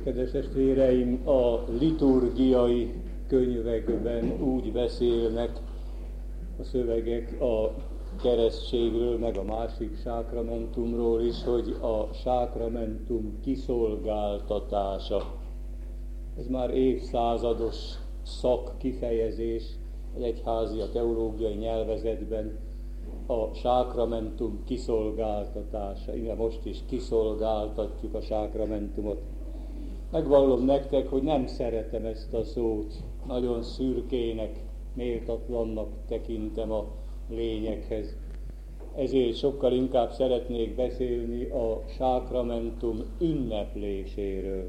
Kedves testvéreim, a liturgiai könyvekben úgy beszélnek a szövegek a keresztségről, meg a másik sákramentumról is, hogy a sákramentum kiszolgáltatása. Ez már évszázados szakkifejezés az egyházi, a teológiai nyelvezetben, a sákramentum kiszolgáltatása. Íme most is kiszolgáltatjuk a sákramentumot. Megvallom nektek, hogy nem szeretem ezt a szót. Nagyon szürkének, méltatlannak tekintem a lényeghez. Ezért sokkal inkább szeretnék beszélni a sákramentum ünnepléséről.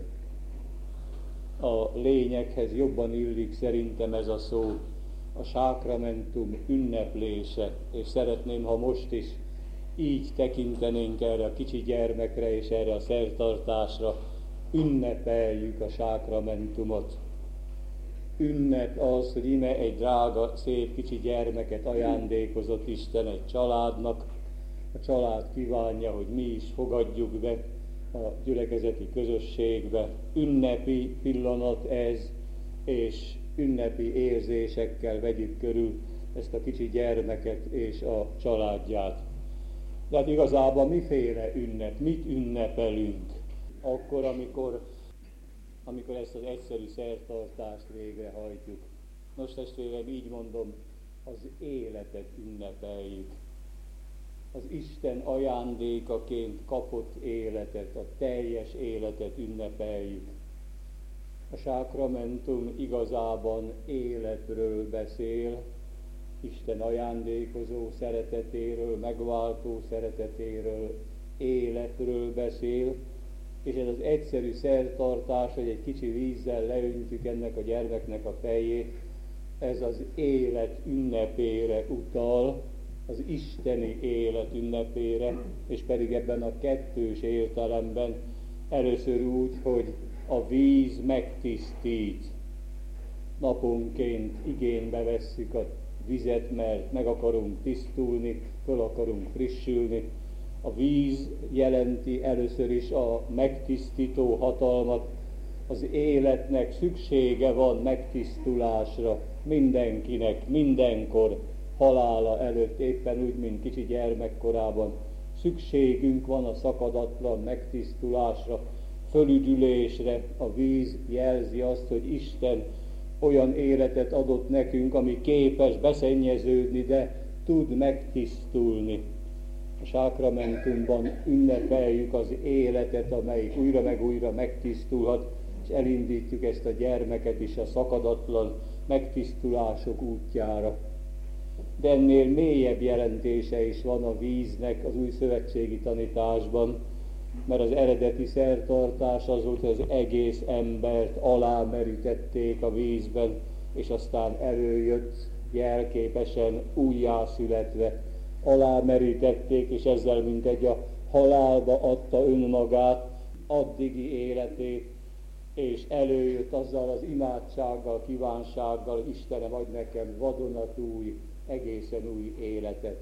A lényeghez jobban illik szerintem ez a szó, a sákramentum ünneplése, és szeretném, ha most is így tekintenénk erre a kicsi gyermekre és erre a szertartásra, ünnepeljük a sákramentumot. Ünnep az, hogy íme egy drága, szép kicsi gyermeket ajándékozott Isten egy családnak. A család kívánja, hogy mi is fogadjuk be a gyülekezeti közösségbe. Ünnepi pillanat ez, és ünnepi érzésekkel vegyük körül ezt a kicsi gyermeket és a családját. De hát igazából miféle ünnep, mit ünnepelünk? Akkor, amikor ezt az egyszerű szertartást végrehajtjuk. Nos, testvérem, így mondom, az életet ünnepeljük. Az Isten ajándékaként kapott életet, a teljes életet ünnepeljük. A sákramentum igazában életről beszél, Isten ajándékozó szeretetéről, megváltó szeretetéről, életről beszél, és ez az egyszerű szertartás, hogy egy kicsi vízzel leöntjük ennek a gyermeknek a fejét, ez az élet ünnepére utal, az isteni élet ünnepére, és pedig ebben a kettős értelemben először úgy, hogy a víz megtisztít. Naponként igénybe vesszük a vizet, mert meg akarunk tisztulni, föl akarunk frissülni. A víz jelenti először is a megtisztító hatalmat. Az életnek szüksége van megtisztulásra mindenkinek, mindenkor, halála előtt, éppen úgy, mint kicsi gyermekkorában. Szükségünk van a szakadatlan megtisztulásra, fölüdülésre. A víz jelzi azt, hogy Isten olyan életet adott nekünk, ami képes beszennyeződni, de tud megtisztulni. A sákramentumban ünnepeljük az életet, amelyik újra meg újra megtisztulhat, és elindítjuk ezt a gyermeket is a szakadatlan megtisztulások útjára. De ennél mélyebb jelentése is van a víznek az új szövetségi tanításban, mert az eredeti szertartás az volt, hogy az egész embert alámerítették a vízben, és aztán előjött jelképesen újjászületve. Alámerítették, és ezzel mintegy a halálba adta önmagát, addigi életét, és előjött azzal az imádsággal, kívánsággal, hogy Istenem, adj nekem vadonatúj, egészen új életet.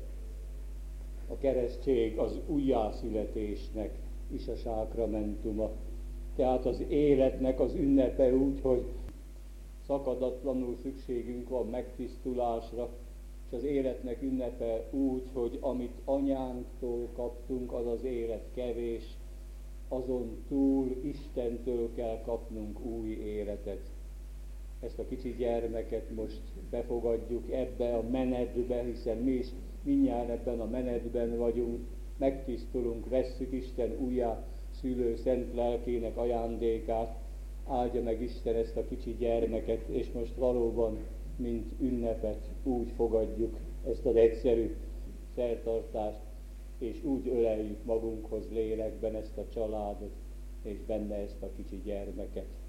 A keresztség az újjászületésnek is a sákramentuma. Tehát az életnek az ünnepe úgy, hogy szakadatlanul szükségünk van megtisztulásra, és az életnek ünnepe úgy, hogy amit anyánktól kaptunk, az az élet kevés, azon túl Istentől kell kapnunk új életet. Ezt a kicsi gyermeket most befogadjuk ebbe a menetbe, hiszen mi is mindjárt ebben a menetben vagyunk, megtisztulunk, vesszük Isten újjá szülő szent lelkének ajándékát, áldja meg Isten ezt a kicsi gyermeket, és most valóban, mint ünnepet úgy fogadjuk ezt az egyszerű szertartást, és úgy öleljük magunkhoz lélekben ezt a családot, és benne ezt a kicsi gyermeket.